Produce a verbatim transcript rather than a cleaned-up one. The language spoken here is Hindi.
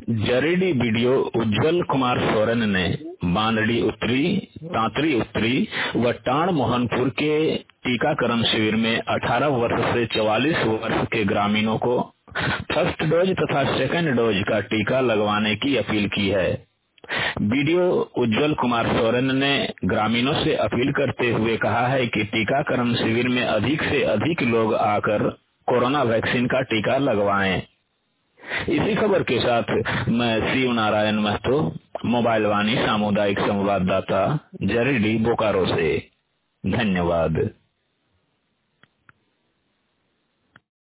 जरीडी वीडियो उज्जवल कुमार सोरेन ने बांदड़ी उत्तरी, तांतरी उत्तरी व टाण मोहनपुर के टीकाकरण शिविर में अठारह वर्ष से चौवालीस वर्ष के ग्रामीणों को फर्स्ट डोज तथा सेकंड डोज का टीका लगवाने की अपील की है। वीडियो उज्जवल कुमार सोरेन ने ग्रामीणों से अपील करते हुए कहा है कि टीकाकरण शिविर में अधिक से अधिक लोग आकर कोरोना वैक्सीन का टीका लगवाएं। इसी खबर के साथ मैं शिव नारायण महतो, मोबाइल वाणी सामुदायिक संवाददाता, जरीडी बोकारो से। धन्यवाद।